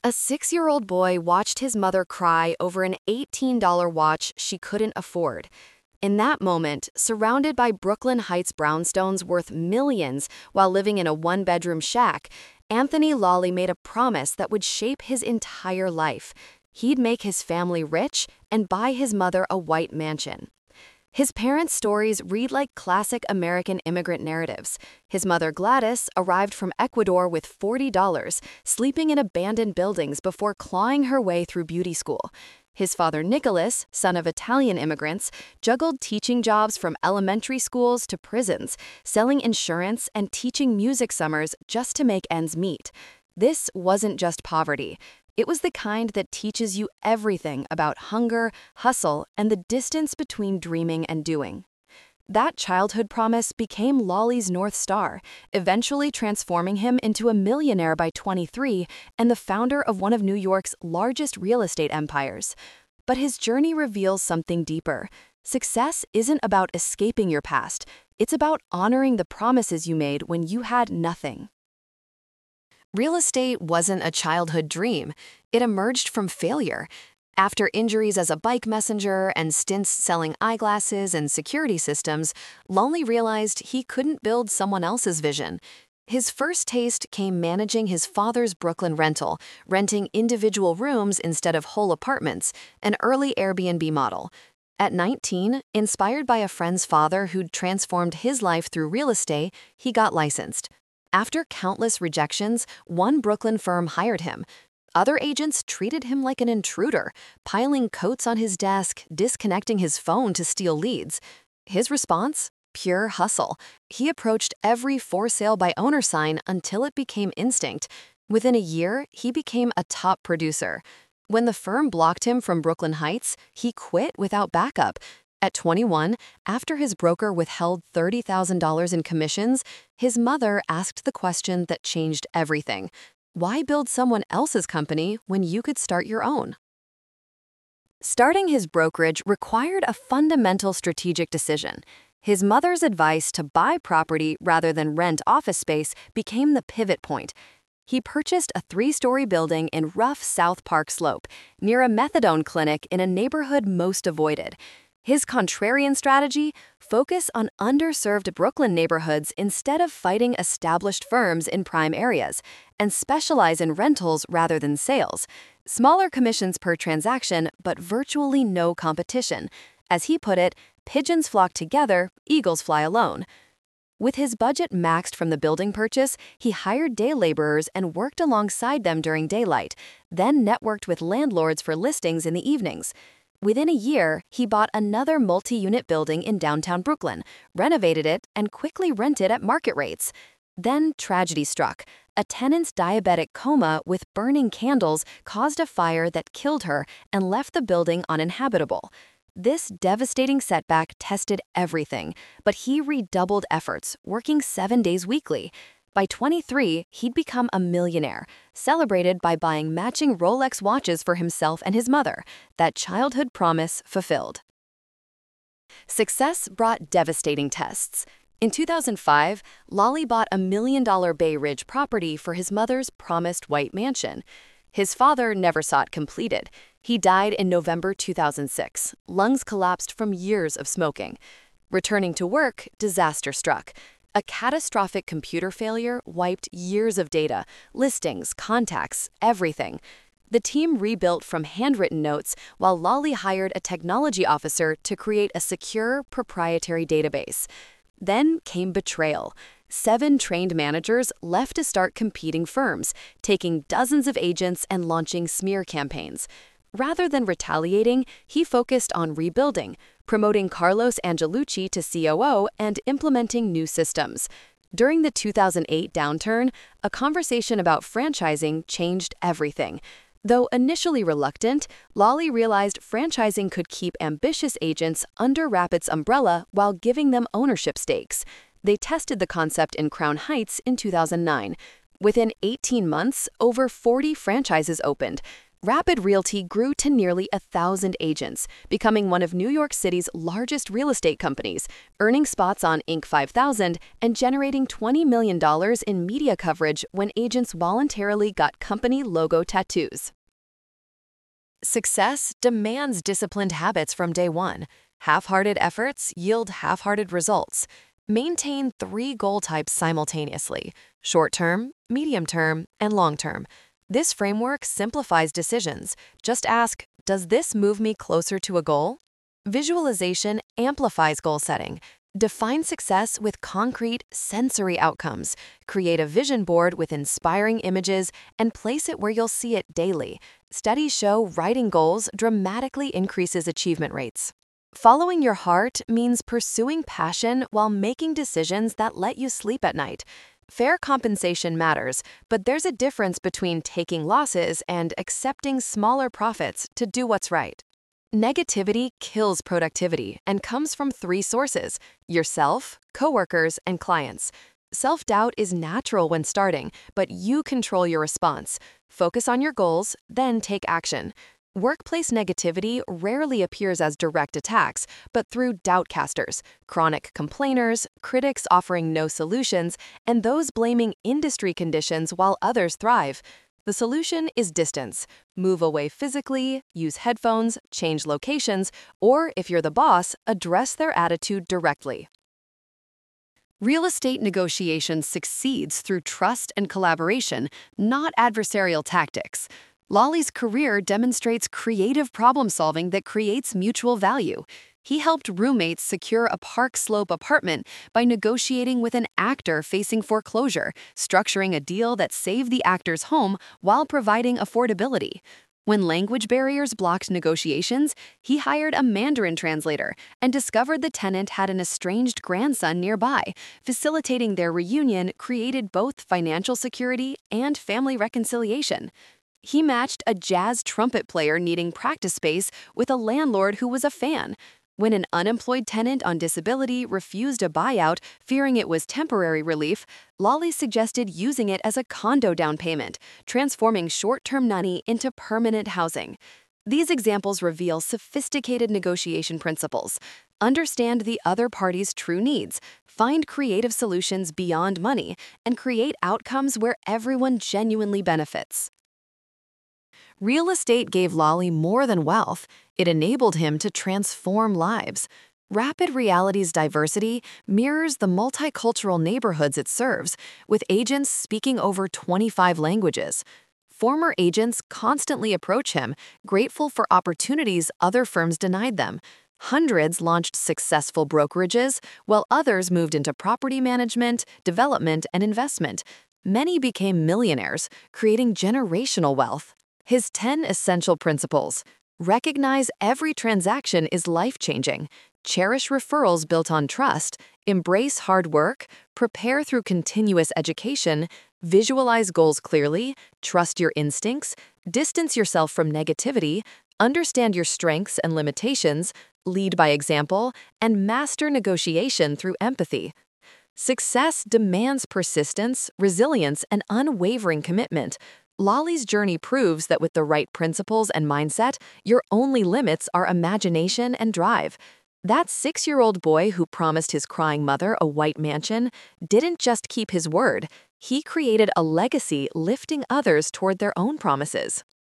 A 6-year-old boy watched his mother cry over an $18 watch she couldn't afford. In that moment, surrounded by Brooklyn Heights brownstones worth millions while living in a one-bedroom shack, Anthony Lawley made a promise that would shape his entire life. He'd make his family rich and buy his mother a white mansion. His parents' stories read like classic American immigrant narratives. His mother Gladys arrived from Ecuador with $40, sleeping in abandoned buildings before clawing her way through beauty school. His father Nicholas, son of Italian immigrants, juggled teaching jobs from elementary schools to prisons, selling insurance and teaching music summers just to make ends meet. This wasn't just poverty. It was the kind that teaches you everything about hunger, hustle, and the distance between dreaming and doing. That childhood promise became Lawley's North Star, eventually transforming him into a millionaire by 23 and the founder of one of New York's largest real estate empires. But his journey reveals something deeper. Success isn't about escaping your past. It's about honoring the promises you made when you had nothing. Real estate wasn't a childhood dream. It emerged from failure. After injuries as a bike messenger and stints selling eyeglasses and security systems, Lawley realized he couldn't build someone else's vision. His first taste came managing his father's Brooklyn rental, renting individual rooms instead of whole apartments, an early Airbnb model. At 19, inspired by a friend's father who'd transformed his life through real estate, he got licensed. After countless rejections, one Brooklyn firm hired him. Other agents treated him like an intruder, piling coats on his desk, disconnecting his phone to steal leads. His response? Pure hustle. He approached every for sale by owner sign until it became instinct. Within a year, he became a top producer. When the firm blocked him from Brooklyn Heights, he quit without backup. At 21, after his broker withheld $30,000 in commissions, his mother asked the question that changed everything. Why build someone else's company when you could start your own? Starting his brokerage required a fundamental strategic decision. His mother's advice to buy property rather than rent office space became the pivot point. He purchased a 3-story building in rough South Park Slope, near a methadone clinic in a neighborhood most avoided. His contrarian strategy? Focus on underserved Brooklyn neighborhoods instead of fighting established firms in prime areas, and specialize in rentals rather than sales. Smaller commissions per transaction, but virtually no competition. As he put it, pigeons flock together, eagles fly alone. With his budget maxed from the building purchase, he hired day laborers and worked alongside them during daylight, then networked with landlords for listings in the evenings. Within a year, he bought another multi-unit building in downtown Brooklyn, renovated it, and quickly rented at market rates. Then tragedy struck. A tenant's diabetic coma with burning candles caused a fire that killed her and left the building uninhabitable. This devastating setback tested everything, but he redoubled efforts, working 7 days weekly. By 23, he'd become a millionaire, celebrated by buying matching Rolex watches for himself and his mother, that childhood promise fulfilled. Success brought devastating tests. In 2005, Lawley bought a $1 million Bay Ridge property for his mother's promised white mansion. His father never saw it completed. He died in November 2006, lungs collapsed from years of smoking. Returning to work, disaster struck. A catastrophic computer failure wiped years of data, listings, contacts, everything. The team rebuilt from handwritten notes while Lawley hired a technology officer to create a secure, proprietary database. Then came betrayal. 7 trained managers left to start competing firms, taking dozens of agents and launching smear campaigns. Rather than retaliating, he focused on rebuilding, promoting Carlos Angelucci to COO and implementing new systems. During the 2008 downturn, a conversation about franchising changed everything. Though initially reluctant, Lawley realized franchising could keep ambitious agents under Rapid's umbrella while giving them ownership stakes. They tested the concept in Crown Heights in 2009. Within 18 months, over 40 franchises opened. Rapid Realty grew to nearly 1,000 agents, becoming one of New York City's largest real estate companies, earning spots on Inc. 5000 and generating $20 million in media coverage when agents voluntarily got company logo tattoos. Success demands disciplined habits from day one. Half-hearted efforts yield half-hearted results. Maintain 3 goal types simultaneously: short-term, medium-term, and long-term. This framework simplifies decisions. Just ask, does this move me closer to a goal? Visualization amplifies goal setting. Define success with concrete, sensory outcomes. Create a vision board with inspiring images and place it where you'll see it daily. Studies show writing goals dramatically increases achievement rates. Following your heart means pursuing passion while making decisions that let you sleep at night. Fair compensation matters, but there's a difference between taking losses and accepting smaller profits to do what's right. Negativity kills productivity and comes from 3 sources: yourself, coworkers, and clients. Self-doubt is natural when starting, but you control your response. Focus on your goals, then take action. Workplace negativity rarely appears as direct attacks, but through doubtcasters, chronic complainers, critics offering no solutions, and those blaming industry conditions while others thrive. The solution is distance. Move away physically, use headphones, change locations, or if you're the boss, address their attitude directly. Real estate negotiation succeeds through trust and collaboration, not adversarial tactics. Lolly's career demonstrates creative problem-solving that creates mutual value. He helped roommates secure a Park Slope apartment by negotiating with an actor facing foreclosure, structuring a deal that saved the actor's home while providing affordability. When language barriers blocked negotiations, he hired a Mandarin translator and discovered the tenant had an estranged grandson nearby. Facilitating their reunion created both financial security and family reconciliation. He matched a jazz trumpet player needing practice space with a landlord who was a fan. When an unemployed tenant on disability refused a buyout, fearing it was temporary relief, Lolly suggested using it as a condo down payment, transforming short-term money into permanent housing. These examples reveal sophisticated negotiation principles. Understand the other party's true needs, find creative solutions beyond money, and create outcomes where everyone genuinely benefits. Real estate gave Lolly more than wealth. It enabled him to transform lives. Rapid Reality's diversity mirrors the multicultural neighborhoods it serves, with agents speaking over 25 languages. Former agents constantly approach him, grateful for opportunities other firms denied them. Hundreds launched successful brokerages, while others moved into property management, development, and investment. Many became millionaires, creating generational wealth. His 10 essential principles: recognize every transaction is life-changing, cherish referrals built on trust, embrace hard work, prepare through continuous education, visualize goals clearly, trust your instincts, distance yourself from negativity, understand your strengths and limitations, lead by example, and master negotiation through empathy. Success demands persistence, resilience, and unwavering commitment. Lolly's journey proves that with the right principles and mindset, your only limits are imagination and drive. That 6-year-old boy who promised his crying mother a white mansion didn't just keep his word, he created a legacy lifting others toward their own promises.